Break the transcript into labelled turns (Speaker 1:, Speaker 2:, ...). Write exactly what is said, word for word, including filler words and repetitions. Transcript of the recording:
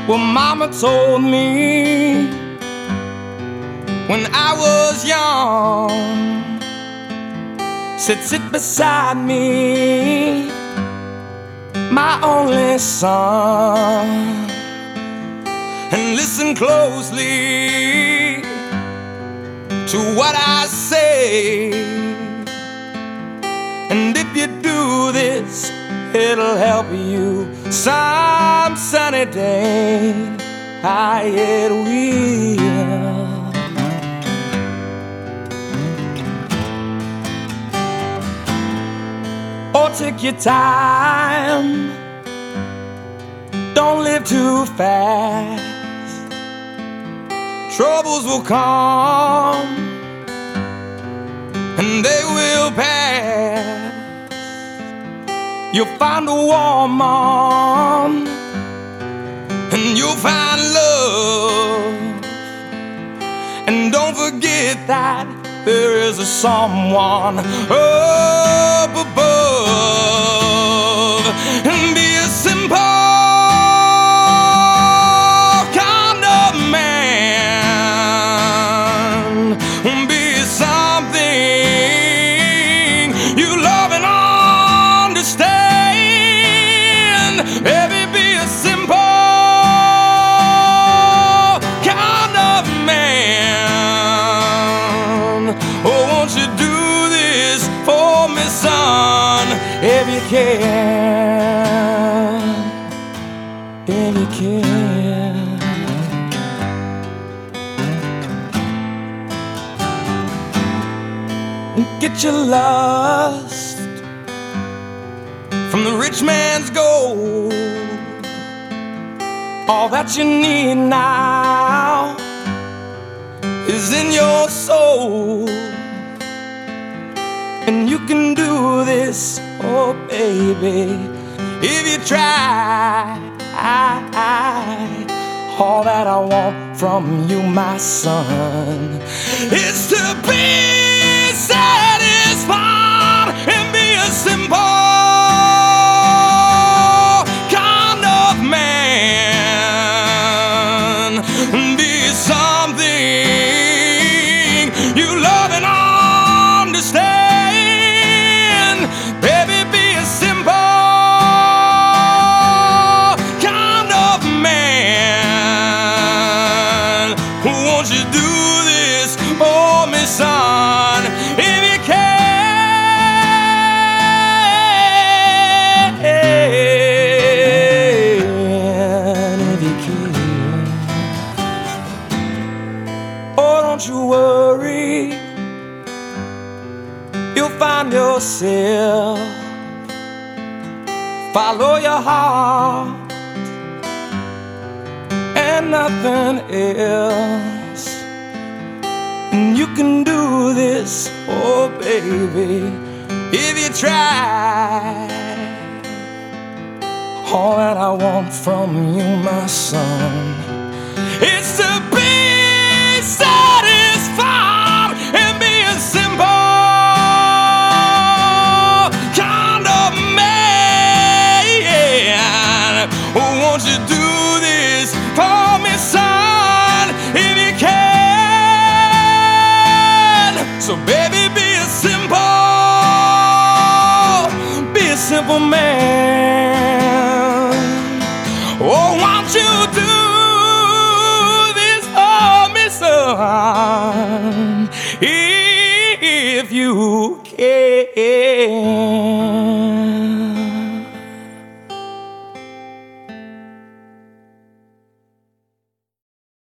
Speaker 1: Well, Mama told me when I was young, said sit beside me, my only son, and listen closely to what I say. And if you do this, it'll help you some sunny day. I it will. Oh, take your time, don't live too fast. Troubles will come and they will pass. You'll find a woman and you'll find love. And don't forget that there is a someone up above. And be a simple kind of man. Be something you love and understand. Baby, be a simple kind of man. Oh, won't you do this for me, son, if you can, if you can. Get your lust from the rich man's gold. All that you need now is in your soul. And you can do this, oh baby, if you try. All that I want from you, my son, is to be satisfied and be a simple kind of man. Be something you love and understand. Baby, be a simple kind of man. Won't you do this for me, son, if you can, if you can. Oh, don't you worry, you'll find yourself. Follow your heart and nothing else. And you can do this, oh baby, if you try. All that I want from you, my son, is to be satisfied and be a simple kind of man. Oh, won't you do this for me, son, if you can? So baby, be a simple, be a simple man. Oh, won't you do this for me, son, if you can?